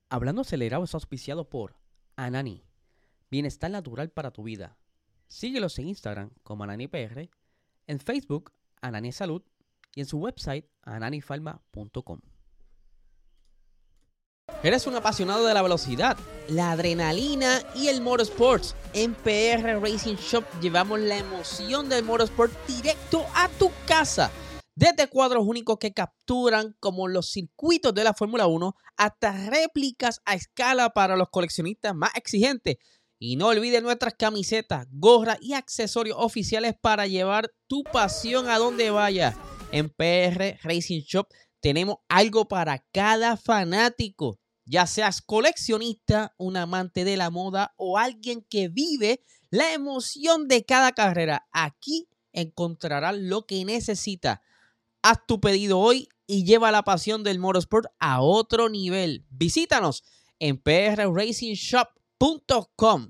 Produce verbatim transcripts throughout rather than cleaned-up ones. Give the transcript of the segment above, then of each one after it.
Hablando Acelerado es auspiciado por Anani, bienestar natural para tu vida. Síguelos en Instagram como AnaniPR, en Facebook Anani Salud y en su website ananifarma punto com. ¿Eres un apasionado de la velocidad, la adrenalina y el motorsports? En P R Racing Shop llevamos la emoción del motorsport directo a tu casa. Desde cuadros únicos que capturan como los circuitos de la Fórmula uno hasta réplicas a escala para los coleccionistas más exigentes. Y no olvides nuestras camisetas, gorras y accesorios oficiales para llevar tu pasión a donde vayas. En P R Racing Shop tenemos algo para cada fanático. Ya seas coleccionista, un amante de la moda o alguien que vive la emoción de cada carrera, aquí encontrarás lo que necesitas. Haz tu pedido hoy y lleva la pasión del motorsport a otro nivel. Visítanos en p r racing shop punto com.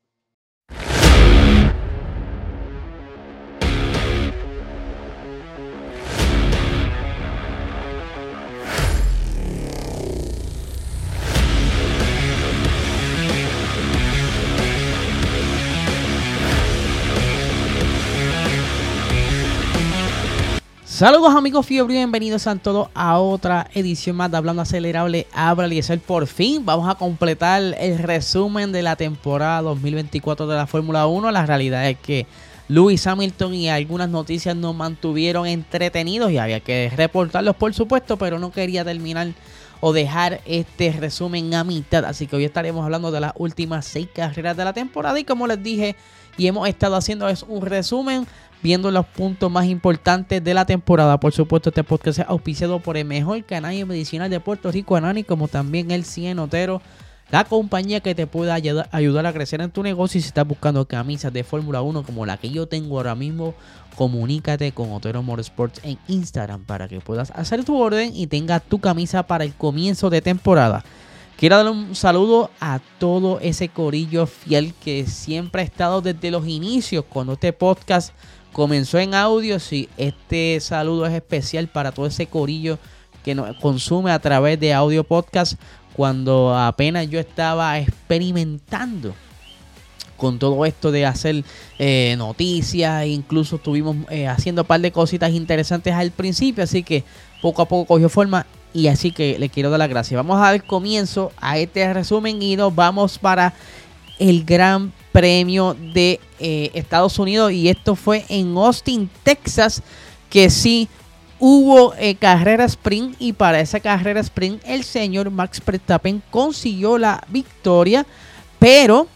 Saludos amigos fiebre, bienvenidos a todos a otra edición más de Hablando Acelerable. Habla Eliezer. Por fin vamos a completar el resumen de la temporada dos mil veinticuatro de la Fórmula uno. La realidad es que Lewis Hamilton y algunas noticias nos mantuvieron entretenidos y había que reportarlos por supuesto, pero no quería terminar o dejar este resumen a mitad. Así que hoy estaremos hablando de las últimas seis carreras de la temporada y como les dije y hemos estado haciendo es un resumen viendo los puntos más importantes de la temporada. Por supuesto, este podcast es auspiciado por el mejor canal medicinal de Puerto Rico, Anani, como también el cien Otero, la compañía que te puede ayudar, ayudar a crecer en tu negocio. Y si estás buscando camisas de Fórmula uno como la que yo tengo ahora mismo, comunícate con Otero Motorsports en Instagram para que puedas hacer tu orden y tengas tu camisa para el comienzo de temporada. Quiero dar un saludo a todo ese corillo fiel que siempre ha estado desde los inicios cuando este podcast comenzó en audio. Sí, este saludo es especial para todo ese corillo que nos consume a través de audio podcast cuando apenas yo estaba experimentando con todo esto de hacer eh, noticias. Incluso estuvimos eh, haciendo un par de cositas interesantes al principio, así que poco a poco cogió forma y así que le quiero dar las gracias. Vamos a dar comienzo a este resumen y nos vamos para el Gran Premio de eh, Estados Unidos, y esto fue en Austin, Texas, que sí hubo eh, carrera sprint, y para esa carrera sprint el señor Max Verstappen consiguió la victoria, pero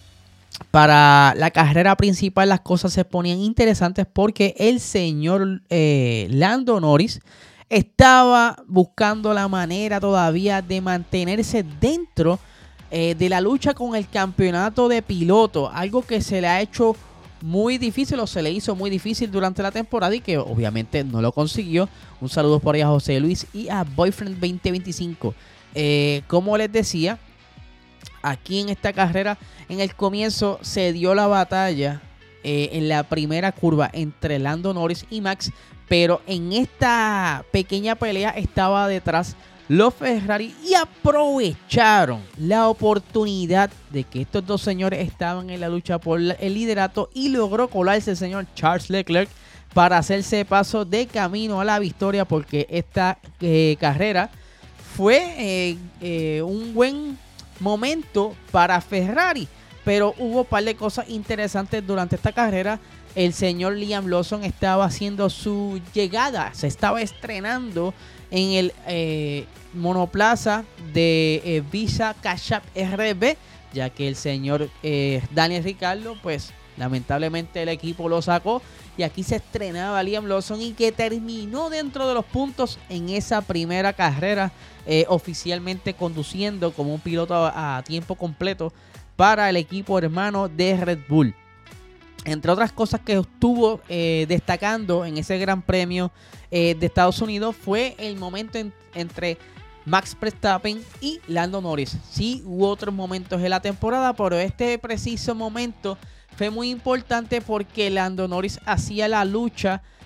para la carrera principal las cosas se ponían interesantes porque el señor eh, Lando Norris estaba buscando la manera todavía de mantenerse dentro Eh, de la lucha con el campeonato de piloto, algo que se le ha hecho muy difícil o se le hizo muy difícil durante la temporada y que obviamente no lo consiguió. Un saludo por ahí a José Luis y a Boyfriend veinte veinticinco. Eh, como les decía, aquí en esta carrera en el comienzo se dio la batalla eh, en la primera curva entre Lando Norris y Max, pero en esta pequeña pelea estaba detrás los Ferrari y aprovecharon la oportunidad de que estos dos señores estaban en la lucha por el liderato y logró colarse el señor Charles Leclerc para hacerse paso de camino a la victoria, porque esta eh, carrera fue eh, eh, un buen momento para Ferrari, pero hubo un par de cosas interesantes durante esta carrera. El señor Liam Lawson estaba haciendo su llegada, se estaba estrenando en el eh, monoplaza de eh, Visa Cash App R B, ya que el señor eh, Daniel Ricciardo, pues lamentablemente el equipo lo sacó, y aquí se estrenaba Liam Lawson, y que terminó dentro de los puntos en esa primera carrera, eh, oficialmente conduciendo como un piloto a, a tiempo completo para el equipo hermano de Red Bull. Entre otras cosas que estuvo eh, destacando en ese Gran Premio eh, de Estados Unidos fue el momento en, entre Max Verstappen y Lando Norris. Sí, hubo otros momentos en la temporada, pero este preciso momento fue muy importante porque Lando Norris hacía la lucha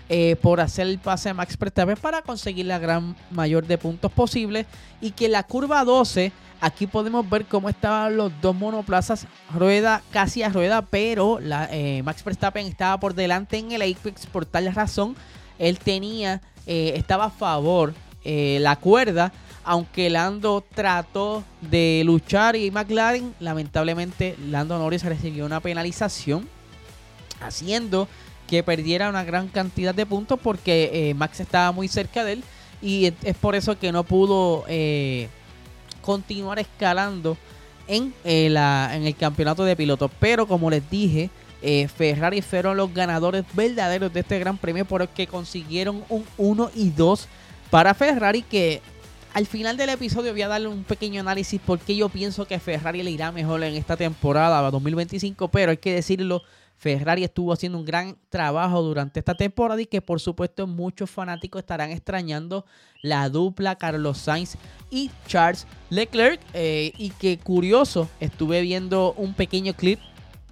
eh, por hacer el pase a Max Verstappen para conseguir la gran mayor de puntos posible, y que la curva doce, aquí podemos ver cómo estaban los dos monoplazas rueda casi a rueda, pero la, eh, Max Verstappen estaba por delante en el apex. Por tal razón él tenía, eh, estaba a favor eh, la cuerda, aunque Lando trató de luchar y McLaren, lamentablemente Lando Norris recibió una penalización, haciendo que perdiera una gran cantidad de puntos, porque eh, Max estaba muy cerca de él, y es por eso que no pudo eh, continuar escalando en, eh, la, en el campeonato de pilotos. Pero como les dije, eh, Ferrari fueron los ganadores verdaderos de este gran premio, porque consiguieron un uno y dos para Ferrari, que al final del episodio voy a darle un pequeño análisis porque yo pienso que Ferrari le irá mejor en esta temporada dos mil veinticinco, pero hay que decirlo, Ferrari estuvo haciendo un gran trabajo durante esta temporada, y que por supuesto muchos fanáticos estarán extrañando la dupla Carlos Sainz y Charles Leclerc, eh, y que curioso, estuve viendo un pequeño clip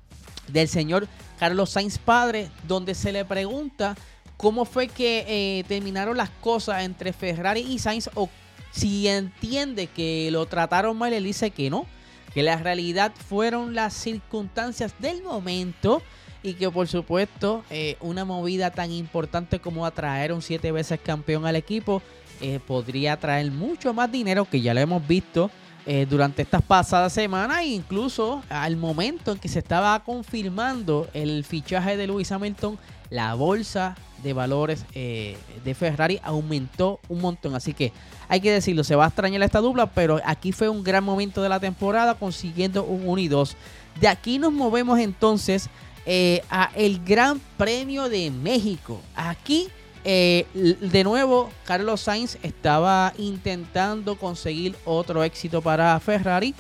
del señor Carlos Sainz padre, donde se le pregunta cómo fue que eh, terminaron las cosas entre Ferrari y Sainz, o si entiende que lo trataron mal. Él dice que no, que la realidad fueron las circunstancias del momento, y que por supuesto eh, una movida tan importante como atraer un siete veces campeón al equipo eh, podría traer mucho más dinero, que ya lo hemos visto eh, durante estas pasadas semanas, e incluso al momento en que se estaba confirmando el fichaje de Lewis Hamilton, la bolsa de valores eh, de Ferrari aumentó un montón. Así que hay que decirlo, se va a extrañar esta dupla, pero aquí fue un gran momento de la temporada, consiguiendo un uno y dos. De aquí nos movemos entonces eh, a el Gran Premio de México. Aquí eh, de nuevo Carlos Sainz estaba intentando conseguir otro éxito para Ferrari,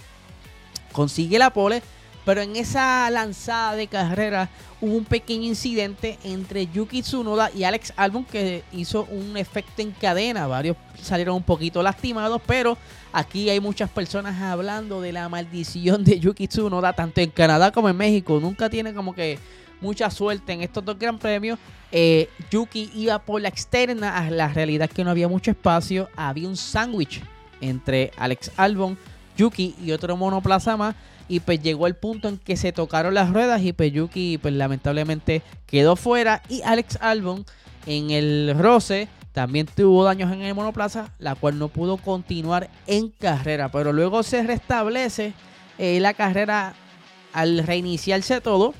consigue la pole, pero en esa lanzada de carrera hubo un pequeño incidente entre Yuki Tsunoda y Alex Albon, que hizo un efecto en cadena. Varios salieron un poquito lastimados, pero aquí hay muchas personas hablando de la maldición de Yuki Tsunoda, tanto en Canadá como en México. Nunca tiene como que mucha suerte en estos dos gran premios. Eh, Yuki iba por la externa, la realidad es que no había mucho espacio. Había un sándwich entre Alex Albon, Yuki y otro monoplaza más, y pues llegó el punto en que se tocaron las ruedas, y pues Yuki pues lamentablemente quedó fuera, y Alex Albon en el roce también tuvo daños en el monoplaza, la cual no pudo continuar en carrera, pero luego se restablece eh, la carrera al reiniciarse todo,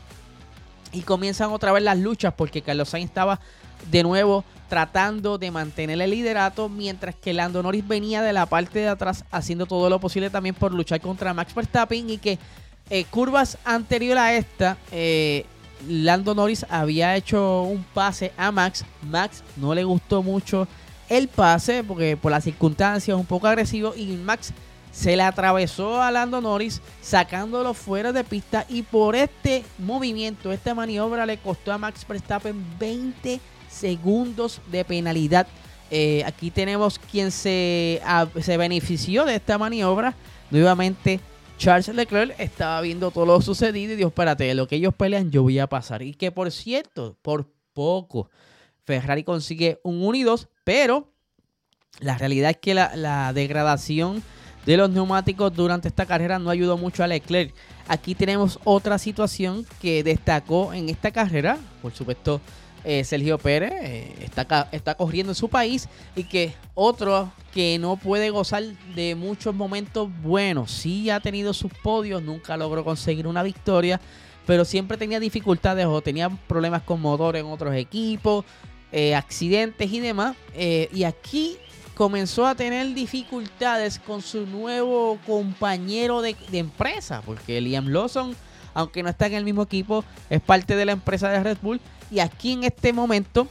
y comienzan otra vez las luchas, porque Carlos Sainz estaba de nuevo tratando de mantener el liderato, mientras que Lando Norris venía de la parte de atrás haciendo todo lo posible también por luchar contra Max Verstappen, y que eh, curvas anterior a esta eh, Lando Norris había hecho un pase a Max. Max no le gustó mucho el pase porque por las circunstancias un poco agresivo, y Max se le atravesó a Lando Norris sacándolo fuera de pista, y por este movimiento, esta maniobra le costó a Max Verstappen veinte segundos de penalidad. Eh, aquí tenemos quien se, a, se benefició de esta maniobra. Nuevamente Charles Leclerc estaba viendo todo lo sucedido y dijo, espérate, de lo que ellos pelean yo voy a pasar. Y que por cierto, por poco Ferrari consigue un uno y dos, pero la realidad es que la, la degradación de los neumáticos durante esta carrera no ayudó mucho a Leclerc. Aquí tenemos otra situación que destacó en esta carrera, por supuesto Eh, Sergio Pérez eh, está, está corriendo en su país, y que otro que no puede gozar de muchos momentos buenos. Sí ha tenido sus podios, nunca logró conseguir una victoria, pero siempre tenía dificultades o tenía problemas con motores en otros equipos, eh, accidentes y demás, eh, y aquí comenzó a tener dificultades con su nuevo compañero de, de empresa, porque Liam Lawson, aunque no está en el mismo equipo, es parte de la empresa de Red Bull. Y aquí en este momento,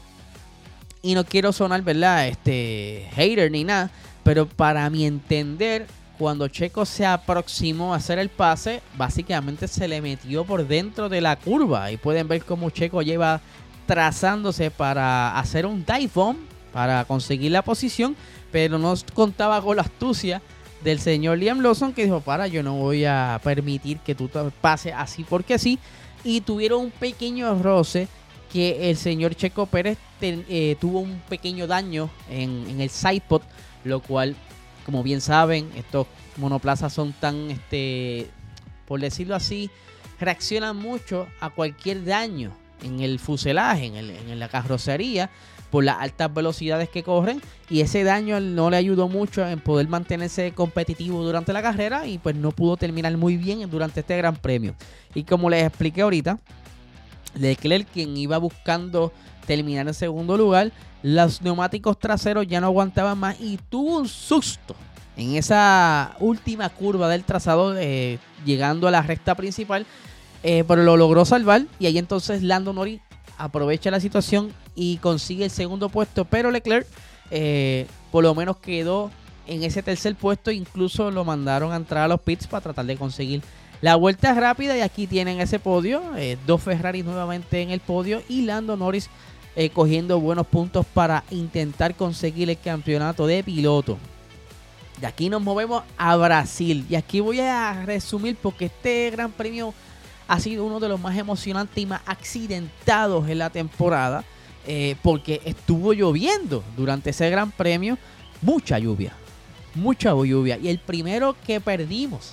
y no quiero sonar, ¿verdad?, este hater ni nada, pero para mi entender, cuando Checo se aproximó a hacer el pase, básicamente se le metió por dentro de la curva. Y pueden ver cómo Checo lleva trazándose para hacer un dive bomb, para conseguir la posición, pero no contaba con la astucia del señor Liam Lawson, que dijo, para, yo no voy a permitir que tú pases así porque sí. Y tuvieron un pequeño roce que el señor Checo Pérez te, eh, tuvo un pequeño daño en, en el sidepod, lo cual, como bien saben, estos monoplazas son tan, este, por decirlo así, reaccionan mucho a cualquier daño en el fuselaje, en, el, en la carrocería, por las altas velocidades que corren, y ese daño no le ayudó mucho en poder mantenerse competitivo durante la carrera y pues no pudo terminar muy bien durante este Gran Premio. Y como les expliqué ahorita, Leclerc, quien iba buscando terminar en segundo lugar, los neumáticos traseros ya no aguantaban más y tuvo un susto en esa última curva del trazado, eh, llegando a la recta principal, eh, pero lo logró salvar, y ahí entonces Lando Norris aprovecha la situación y consigue el segundo puesto, pero Leclerc eh, por lo menos quedó en ese tercer puesto, incluso lo mandaron a entrar a los pits para tratar de conseguir la vuelta rápida, y aquí tienen ese podio, eh, dos Ferraris nuevamente en el podio y Lando Norris eh, cogiendo buenos puntos para intentar conseguir el campeonato de piloto. De aquí nos movemos a Brasil, y aquí voy a resumir porque este Gran Premio ha sido uno de los más emocionantes y más accidentados en la temporada, eh, porque estuvo lloviendo durante ese Gran Premio, mucha lluvia, mucha lluvia, y el primero que perdimos,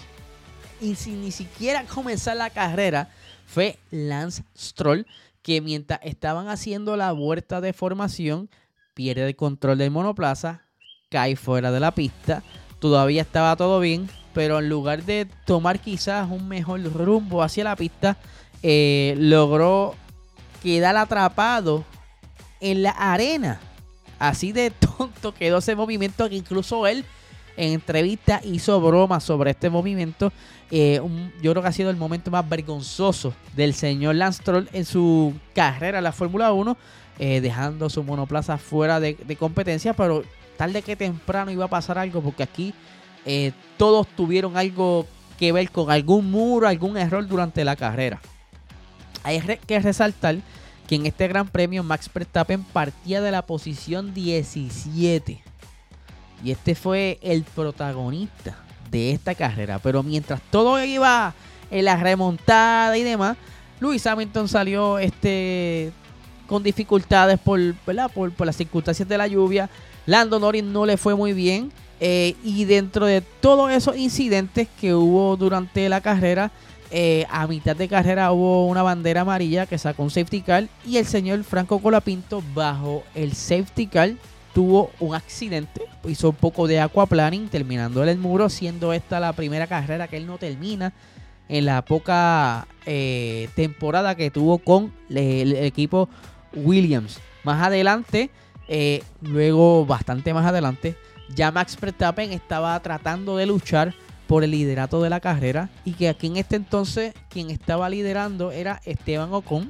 y sin ni siquiera comenzar la carrera, fue Lance Stroll, que mientras estaban haciendo la vuelta de formación, pierde el control del monoplaza, cae fuera de la pista. Todavía estaba todo bien, pero en lugar de tomar quizás un mejor rumbo hacia la pista, eh, logró quedar atrapado en la arena. Así de tonto quedó ese movimiento, que incluso él en entrevista hizo broma sobre este movimiento. Eh, un, yo creo que ha sido el momento más vergonzoso del señor Lance Stroll en su carrera en la Fórmula uno, eh, dejando su monoplaza fuera de, de competencia, pero tarde que temprano iba a pasar algo, porque aquí eh, todos tuvieron algo que ver con algún muro, algún error durante la carrera. Hay que resaltar que en este Gran Premio Max Verstappen partía de la posición diecisiete. Y este fue el protagonista de esta carrera. Pero mientras todo iba en la remontada y demás, Lewis Hamilton salió este, con dificultades por, ¿verdad? por, por las circunstancias de la lluvia. Lando Norris no le fue muy bien. Eh, y dentro de todos esos incidentes que hubo durante la carrera, eh, a mitad de carrera hubo una bandera amarilla que sacó un safety car. Y el señor Franco Colapinto, bajo el safety car, tuvo un accidente, hizo un poco de aquaplaning, terminando en el muro, siendo esta la primera carrera que él no termina en la poca eh, temporada que tuvo con el, el equipo Williams. Más adelante, eh, luego bastante más adelante, ya Max Verstappen estaba tratando de luchar por el liderato de la carrera, y que aquí en este entonces quien estaba liderando era Esteban Ocon,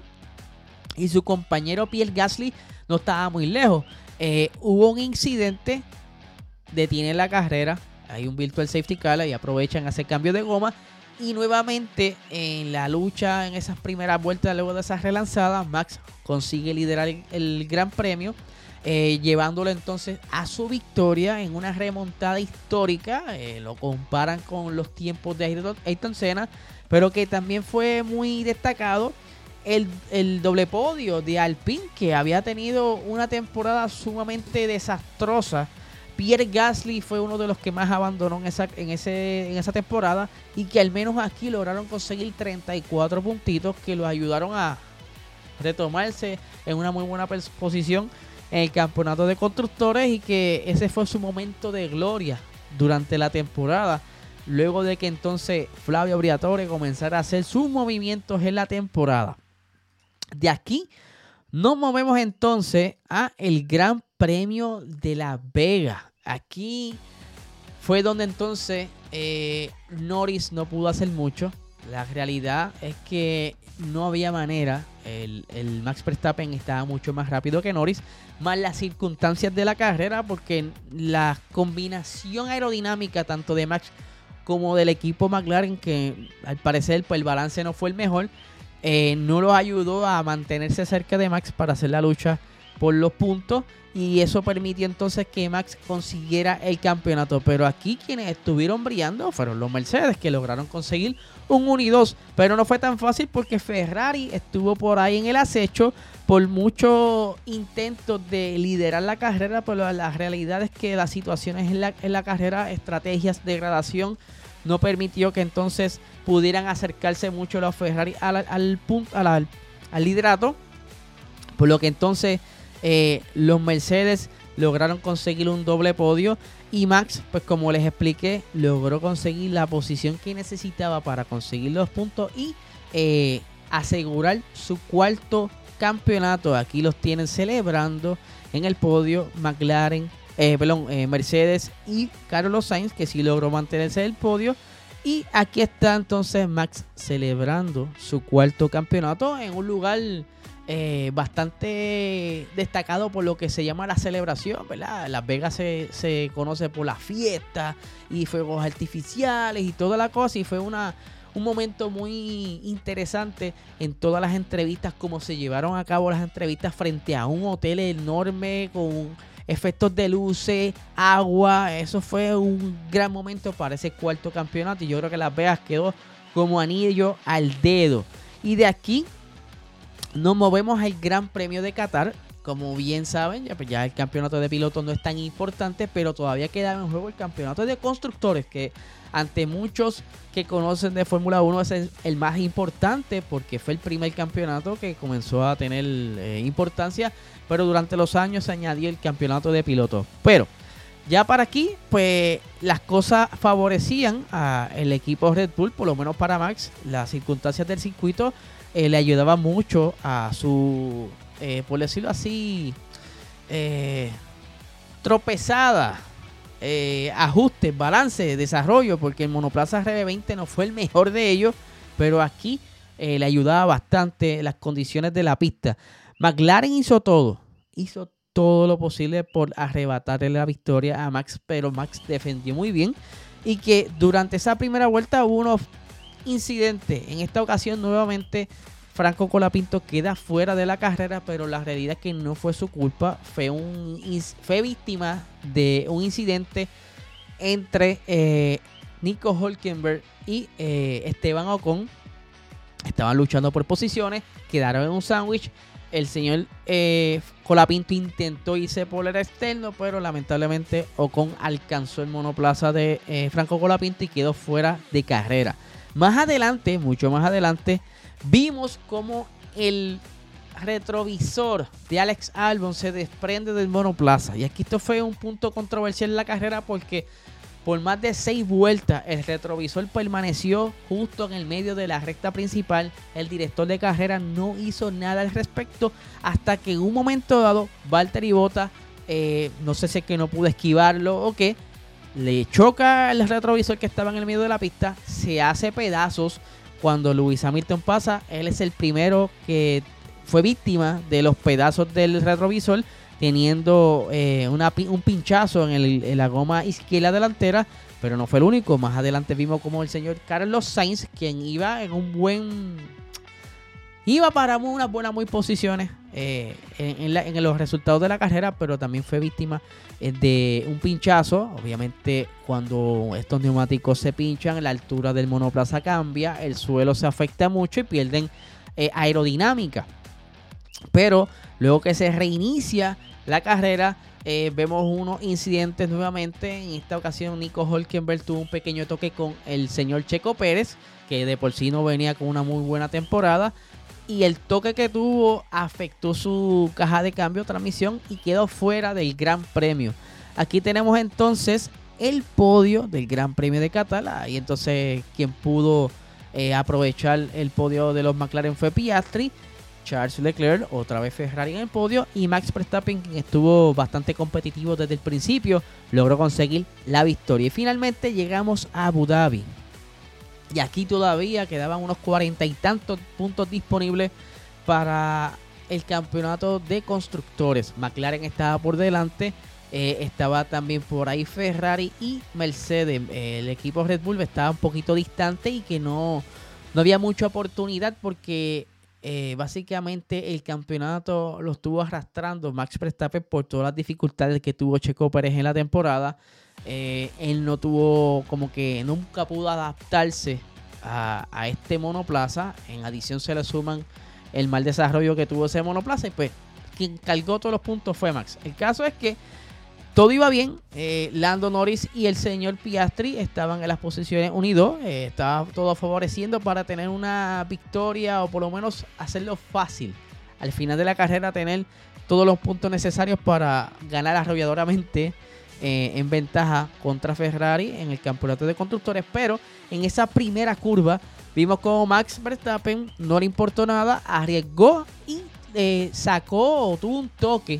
y su compañero Pierre Gasly no estaba muy lejos. Eh, hubo un incidente, detienen la carrera, hay un virtual safety car y aprovechan hacer cambio de goma, y nuevamente en la lucha en esas primeras vueltas, luego de esas relanzadas, Max consigue liderar el, el Gran Premio, eh, llevándolo entonces a su victoria en una remontada histórica. Eh, lo comparan con los tiempos de Ayrton, Ayrton Senna, pero que también fue muy destacado El, el doble podio de Alpine, que había tenido una temporada sumamente desastrosa. Pierre Gasly fue uno de los que más abandonó en esa, en ese, en esa temporada, y que al menos aquí lograron conseguir treinta y cuatro puntitos que los ayudaron a retomarse en una muy buena posición en el campeonato de constructores, y que ese fue su momento de gloria durante la temporada, luego de que entonces Flavio Briatore comenzara a hacer sus movimientos en la temporada. De aquí nos movemos entonces a el Gran Premio de Las Vegas. Aquí fue donde entonces eh, Norris no pudo hacer mucho. La realidad es que no había manera. El, el Max Verstappen estaba mucho más rápido que Norris, más las circunstancias de la carrera, porque la combinación aerodinámica tanto de Max como del equipo McLaren, que al parecer pues, el balance no fue el mejor, Eh, no los ayudó a mantenerse cerca de Max para hacer la lucha por los puntos, y eso permitió entonces que Max consiguiera el campeonato. Pero aquí quienes estuvieron brillando fueron los Mercedes, que lograron conseguir un uno y dos, pero no fue tan fácil porque Ferrari estuvo por ahí en el acecho por muchos intentos de liderar la carrera, pero la realidad es que las situaciones en la, en la carrera, estrategias de gradación, no permitió que entonces pudieran acercarse mucho los Ferrari al, al, punto, al, al, al liderato, por lo que entonces eh, los Mercedes lograron conseguir un doble podio, y Max, pues como les expliqué, logró conseguir la posición que necesitaba para conseguir los puntos y eh, asegurar su cuarto campeonato. Aquí los tienen celebrando en el podio McLaren, eh, perdón, eh, Mercedes y Carlos Sainz, que sí logró mantenerse en el podio. Y aquí está entonces Max celebrando su cuarto campeonato en un lugar eh, bastante destacado por lo que se llama la celebración, ¿verdad? Las Vegas se, se conoce por las fiestas y fuegos artificiales y toda la cosa, y fue una, un momento muy interesante en todas las entrevistas, como se llevaron a cabo las entrevistas frente a un hotel enorme con efectos de luces, agua. Eso fue un gran momento para ese cuarto campeonato, y yo creo que Las Vegas quedó como anillo al dedo. Y de aquí nos movemos al Gran Premio de Qatar. Como bien saben, ya, pues ya el campeonato de pilotos no es tan importante, pero todavía queda en juego el campeonato de constructores, que ante muchos que conocen de Fórmula uno es el, el más importante, porque fue el primer campeonato que comenzó a tener eh, importancia, pero durante los años se añadió el campeonato de pilotos. Pero ya para aquí, pues las cosas favorecían al equipo Red Bull, por lo menos para Max. Las circunstancias del circuito eh, le ayudaban mucho a su, eh, por decirlo así, eh, tropezada, eh, ajustes, balance, desarrollo, porque el monoplaza R B veinte no fue el mejor de ellos, pero aquí eh, le ayudaba bastante las condiciones de la pista. McLaren hizo todo, hizo todo lo posible por arrebatarle la victoria a Max, pero Max defendió muy bien, y que durante esa primera vuelta hubo unos incidentes. En esta ocasión nuevamente Franco Colapinto queda fuera de la carrera, pero la realidad es que no fue su culpa, fue, un, fue víctima de un incidente entre eh, Nico Hülkenberg y eh, Esteban Ocon. Estaban luchando por posiciones, quedaron en un sándwich. El señor eh, Colapinto intentó irse por el externo, pero lamentablemente Ocon alcanzó el monoplaza de eh, Franco Colapinto y quedó fuera de carrera. Más adelante, mucho más adelante, vimos como el retrovisor de Alex Albon se desprende del monoplaza. Y aquí esto fue un punto controversial en la carrera, porque por más de seis vueltas el retrovisor permaneció justo en el medio de la recta principal. El director de carrera no hizo nada al respecto, hasta que en un momento dado Valtteri Bottas, eh, no sé si es que no pudo esquivarlo o qué, le choca el retrovisor que estaba en el medio de la pista, se hace pedazos. Cuando Lewis Hamilton pasa, él es el primero que fue víctima de los pedazos del retrovisor, teniendo eh, una, un pinchazo en, el, en la goma izquierda delantera, pero no fue el único. Más adelante vimos como el señor Carlos Sainz, quien iba en un buen... Iba para unas buenas muy posiciones eh, en, en, la, en los resultados de la carrera, pero también fue víctima eh, de un pinchazo. Obviamente, cuando estos neumáticos se pinchan, la altura del monoplaza cambia, el suelo se afecta mucho y pierden eh, aerodinámica. Pero luego que se reinicia la carrera, eh, vemos unos incidentes nuevamente. En esta ocasión Nico Hülkenberg tuvo un pequeño toque con el señor Checo Pérez, que de por sí no venía con una muy buena temporada, y el toque que tuvo afectó su caja de cambio, transmisión, y quedó fuera del Gran Premio. Aquí tenemos entonces el podio del Gran Premio de Qatar, y entonces quien pudo eh, aprovechar el podio de los McLaren fue Piastri, Charles Leclerc, otra vez Ferrari en el podio, y Max Verstappen, quien estuvo bastante competitivo desde el principio, logró conseguir la victoria. Y finalmente llegamos a Abu Dhabi, y aquí todavía quedaban unos cuarenta y tantos puntos disponibles para el campeonato de constructores. McLaren estaba por delante, eh, estaba también por ahí Ferrari y Mercedes. Eh, el equipo Red Bull estaba un poquito distante, y que no, no había mucha oportunidad, porque eh, básicamente el campeonato lo estuvo arrastrando Max Verstappen por todas las dificultades que tuvo Checo Pérez en la temporada. Eh, él no tuvo, como que nunca pudo adaptarse a, a este monoplaza. En adición se le suman el mal desarrollo que tuvo ese monoplaza y pues quien cargó todos los puntos fue Max. El caso es que todo iba bien. Eh, Lando Norris y el señor Piastri estaban en las posiciones uno y dos. Eh, estaba todo favoreciendo para tener una victoria o por lo menos hacerlo fácil. Al final de la carrera tener todos los puntos necesarios para ganar arrolladoramente eh, en ventaja contra Ferrari en el campeonato de constructores. Pero en esa primera curva vimos como Max Verstappen no le importó nada, arriesgó y eh, sacó o tuvo un toque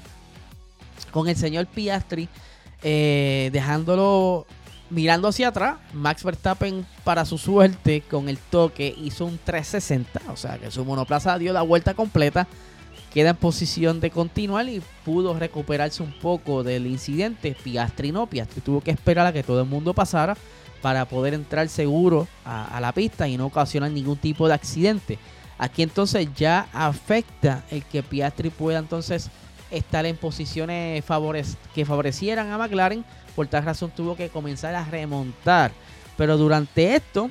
con el señor Piastri, eh, dejándolo mirando hacia atrás. Max Verstappen, para su suerte, con el toque hizo un trescientos sesenta, o sea que su monoplaza dio la vuelta completa, queda en posición de continuar y pudo recuperarse un poco del incidente. Piastri no, Piastri tuvo que esperar a que todo el mundo pasara para poder entrar seguro a, a la pista y no ocasionar ningún tipo de accidente. Aquí entonces ya afecta el que Piastri pueda entonces estar en posiciones favorec- que favorecieran a McLaren. Por tal razón tuvo que comenzar a remontar. Pero durante esto,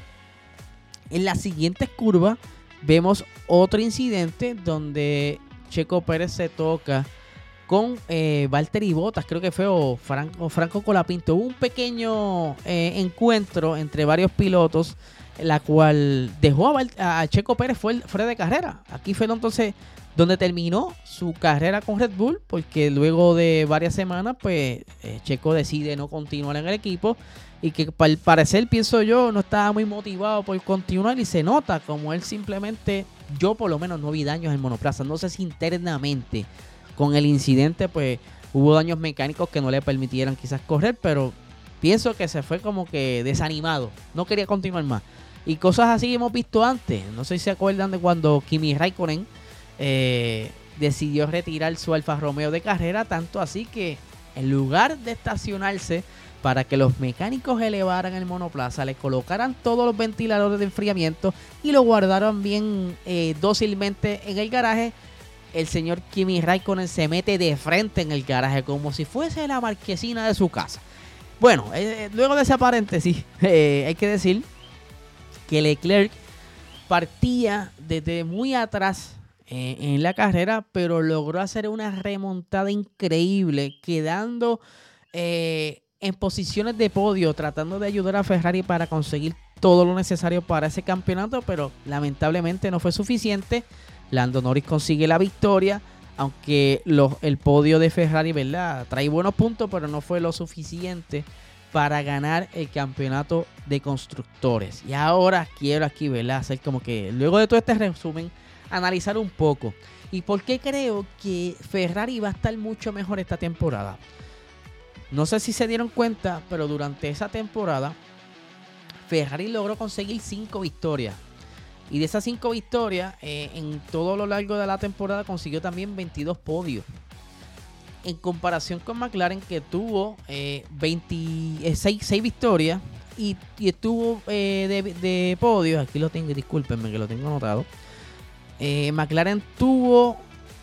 en las siguientes curvas, vemos otro incidente donde Checo Pérez se toca con eh, Valtteri Bottas, creo que fue, o Franco, Franco Colapinto. Hubo un pequeño eh, encuentro entre varios pilotos, la cual dejó a, Val- a Checo Pérez fuera de carrera. Aquí fue entonces donde terminó su carrera con Red Bull, porque luego de varias semanas, pues eh, Checo decide no continuar en el equipo y que al parecer, pienso yo, no estaba muy motivado por continuar y se nota como él simplemente, yo por lo menos no vi daños en monoplaza. No sé si internamente con el incidente pues hubo daños mecánicos que no le permitieran quizás correr, pero pienso que se fue como que desanimado, no quería continuar más. Y cosas así hemos visto antes. No sé si se acuerdan de cuando Kimi Raikkonen Eh, decidió retirar su Alfa Romeo de carrera, tanto así que en lugar de estacionarse para que los mecánicos elevaran el monoplaza, le colocaran todos los ventiladores de enfriamiento y lo guardaron bien eh, dócilmente en el garaje, el señor Kimi Raikkonen se mete de frente en el garaje como si fuese la marquesina de su casa. Bueno, eh, luego de ese paréntesis, eh, hay que decir que Leclerc partía desde muy atrás en la carrera, pero logró hacer una remontada increíble, quedando eh, en posiciones de podio, tratando de ayudar a Ferrari para conseguir todo lo necesario para ese campeonato, pero lamentablemente no fue suficiente. Lando Norris consigue la victoria, aunque los, el podio de Ferrari, ¿verdad?, trae buenos puntos, pero no fue lo suficiente para ganar el campeonato de constructores. Y ahora quiero aquí, ¿verdad?, hacer como que, luego de todo este resumen, analizar un poco y por qué creo que Ferrari va a estar mucho mejor esta temporada. No sé si se dieron cuenta, pero durante esa temporada Ferrari logró conseguir cinco victorias, y de esas cinco victorias eh, en todo lo largo de la temporada consiguió también veintidós podios, en comparación con McLaren, que tuvo eh, veintiséis victorias y, y estuvo eh, de, de podios. Aquí lo tengo, discúlpenme que lo tengo anotado. Eh, McLaren tuvo,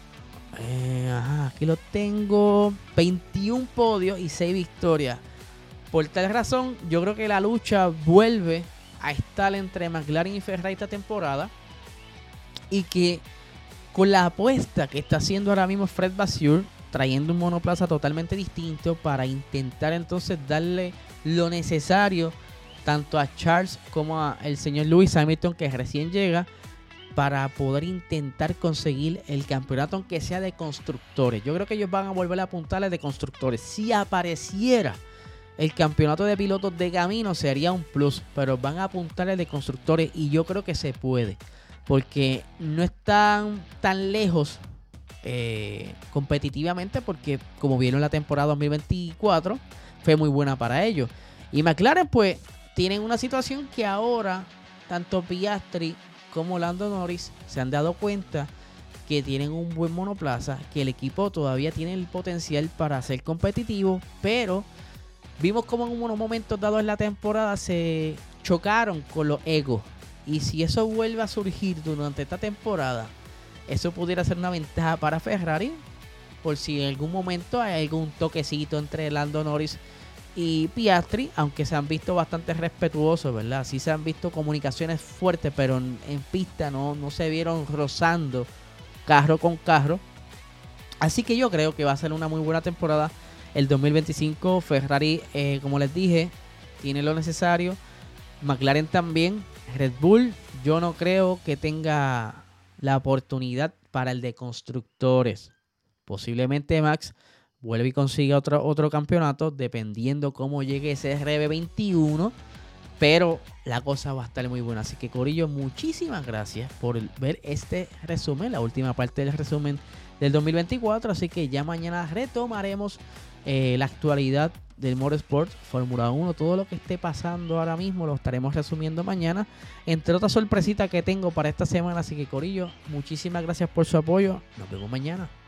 eh, ajá, aquí lo tengo, veintiún podios y seis victorias. Por tal razón, yo creo que la lucha vuelve a estar entre McLaren y Ferrari esta temporada, y que con la apuesta que está haciendo ahora mismo Fred Vasseur, trayendo un monoplaza totalmente distinto para intentar entonces darle lo necesario tanto a Charles como a el señor Lewis Hamilton, que recién llega, para poder intentar conseguir el campeonato, aunque sea de constructores. Yo creo que ellos van a volver a apuntarle de constructores. Si apareciera el campeonato de pilotos de camino, sería un plus, pero van a apuntarle de constructores, y yo creo que se puede, porque no están tan lejos eh, competitivamente, porque como vieron la temporada dos mil veinticuatro fue muy buena para ellos. Y McLaren pues tienen una situación que ahora tanto Piastri como Lando Norris se han dado cuenta que tienen un buen monoplaza, que el equipo todavía tiene el potencial para ser competitivo, pero vimos como en unos momentos dados en la temporada se chocaron con los egos, y si eso vuelve a surgir durante esta temporada, Eso pudiera ser una ventaja para Ferrari, por si en algún momento hay algún toquecito entre Lando Norris y Piastri, aunque se han visto bastante respetuosos, ¿verdad? Sí se han visto comunicaciones fuertes, pero en, en pista no, no se vieron rozando carro con carro. Así que yo creo que va a ser una muy buena temporada el dos mil veinticinco. Ferrari, eh, como les dije, tiene lo necesario. McLaren también. Red Bull, yo no creo que tenga la oportunidad para el de constructores. Posiblemente Max vuelve y consiga otro, otro campeonato, dependiendo cómo llegue ese R B veintiuno. Pero la cosa va a estar muy buena. Así que, corillo, muchísimas gracias por ver este resumen, la última parte del resumen del dos mil veinticuatro. Así que ya mañana retomaremos eh, la actualidad del Motorsport, Fórmula uno, todo lo que esté pasando ahora mismo lo estaremos resumiendo mañana, entre otras sorpresitas que tengo para esta semana. Así que, corillo, muchísimas gracias por su apoyo. Nos vemos mañana.